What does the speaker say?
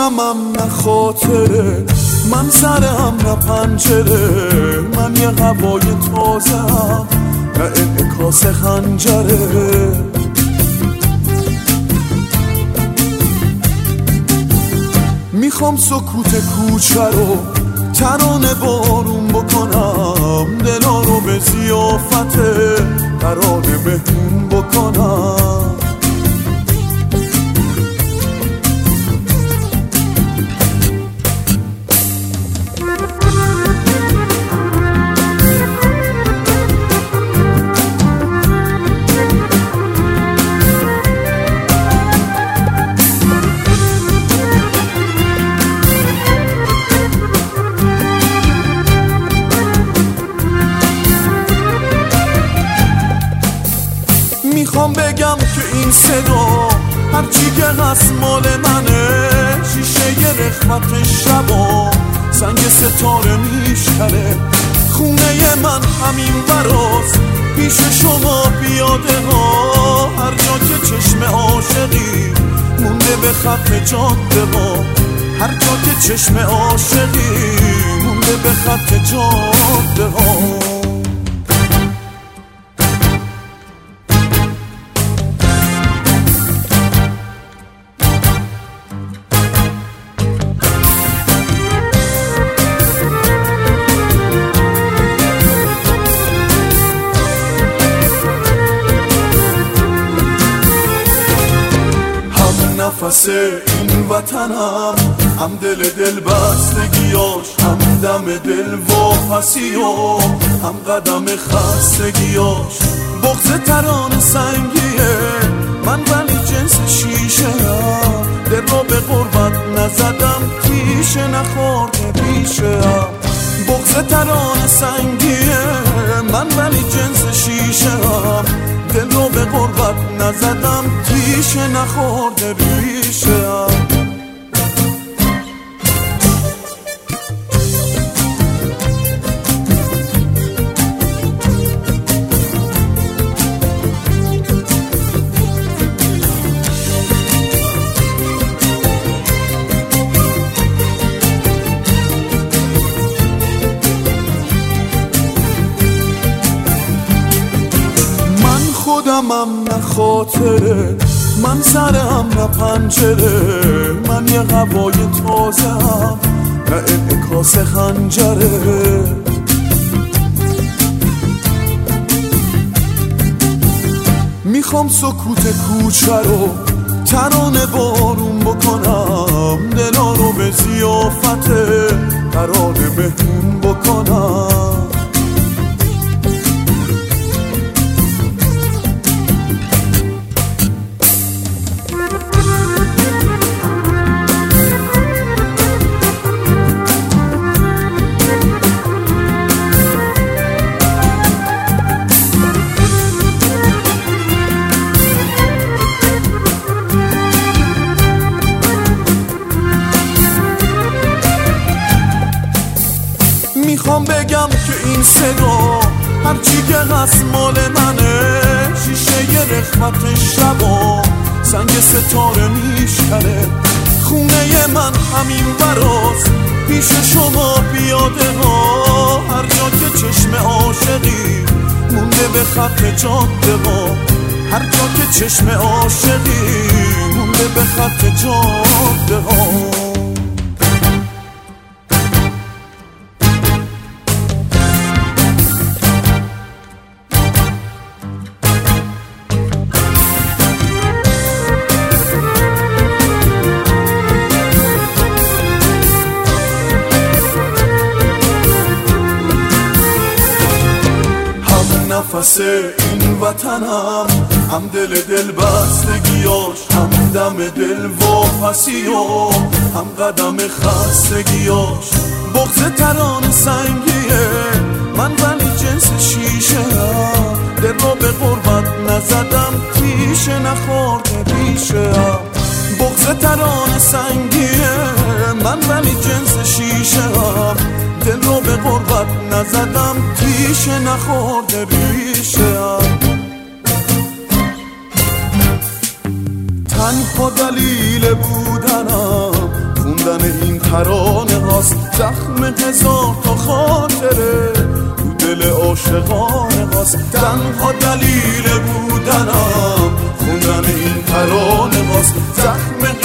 خودمم نه خاطره، من سرم نه پنجره، من یه هوای تازه‌ام نه انعکاس خنجره. میخوام سکوت کوچه رو ترانه بارون بکنم، دلا رو به ضیافت ترانه مهمون بکنم. میخوام بگم که این صدا هرچی که هست مال منه، شیشه ی رخمت شبا سنگ ستاره میشکنه. خونه من همین براست پیش شما پیاده ها، هر جا که چشم عاشقی مونده به خط جاده ها، هر جا که چشم عاشقی مونده به خط جاده ها. نفس این وطنم، هم دل بستگیاش، هم دم دل واپسی و هم قدم خستگیاش. بغض ترانه سنگیه من ولی جنس شیشه ام، دل را به غربت نزدم تیشه نخورده پیشه ام. بغض ترانه سنگیه من ولی جنس شیشه ام، دل رو به غربت نزدم تیشه نخورده ریشه ام. خودمم نه خاطره، من سرم نه پنجره، من یه هوای تازه‌ام نه انعکاس خنجره. میخوام سکوت کوچه رو ترانه بارون بکنم، دلا رو به ضیافت ترانه مهمون بکنم. میخوام بگم که این صدا هرچی که هست مال منه، شیشه ی رخمت شبا سنگ ستاره میشکنه. خونه من همین براست پیش شما پیاده ها، هر جا که چشم عاشقی مونده به خط جاده ها، هر جا که چشم عاشقی مونده به خط جاده ها. نفس این وطنم، هم دل بستگیاش، هم دم دل واپسی و هم قدم خستگیاش. بغض ترانه سنگیه من ولی جنس شیشه ام، دل را به غربت نزدم تیشه نخورده ریشه ام. بغض ترانه سنگیه من ولی جنس شیشه ام، دل رو به غربت نزدم تیشه نخورده ریشه ام. تنها دلیل بودنم خوندن ترانه هاست، زخم هزار تا خاطره تو دل عاشقانه هاست. تنها دلیل بودنم خوندن این ترانه هاست، زخم